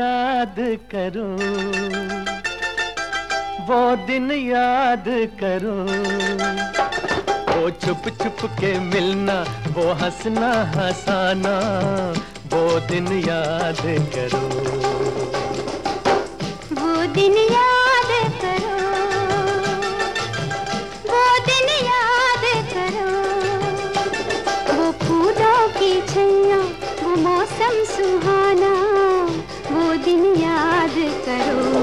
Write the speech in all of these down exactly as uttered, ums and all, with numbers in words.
याद करो, वो दिन याद करो, वो छुप छुप के मिलना, वो हंसना हंसाना, वो दिन याद करो, वो दिन याद करो, वो दिन याद करो, वो फूलों की छैया, वो मौसम सुहाना, वो दिन याद करो।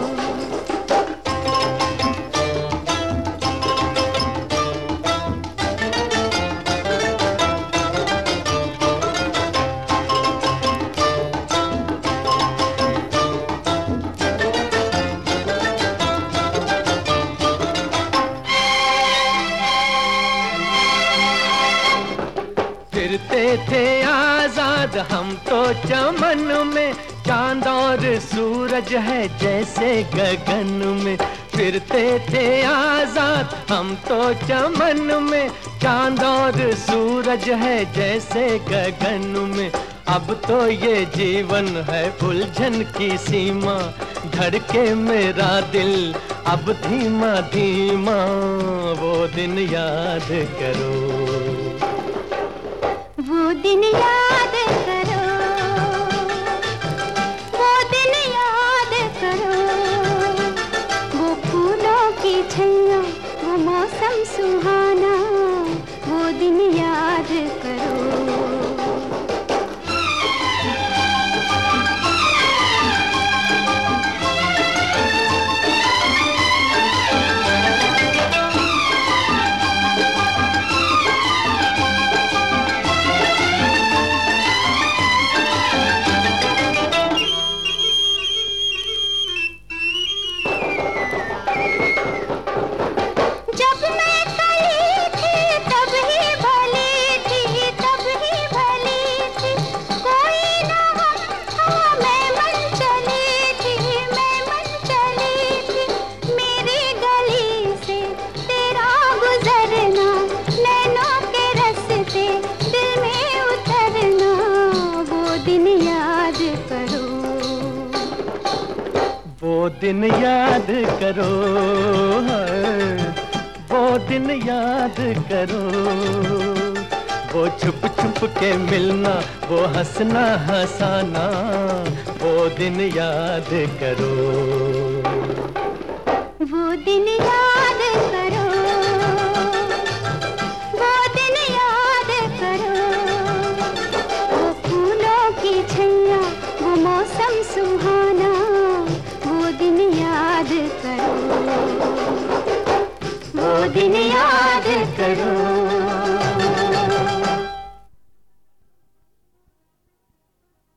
फिरते थे आजाद हम तो चमन में, चांद और सूरज है जैसे गगन में। फिरते थे आजाद हम तो चमन में, चांद और सूरज है जैसे गगन में। अब तो ये जीवन है उलझन की सीमा, धड़के मेरा दिल अब धीमा धीमा, वो दिन याद करो, वो दिन याद करो, वो दिन याद करो, वो फूलों की छैया, वो मौसम सुहाना, वो दिन याद करो। वो दिन याद करो, वो दिन याद करो, वो छुप छुप के मिलना, वो हंसना हंसाना, वो दिन याद करो, वो दिन याद करो, वो दिन याद करो, वो फूलों की छैया, वो मौसम सुहाना, वो दिन याद करो, वो दिन याद करो।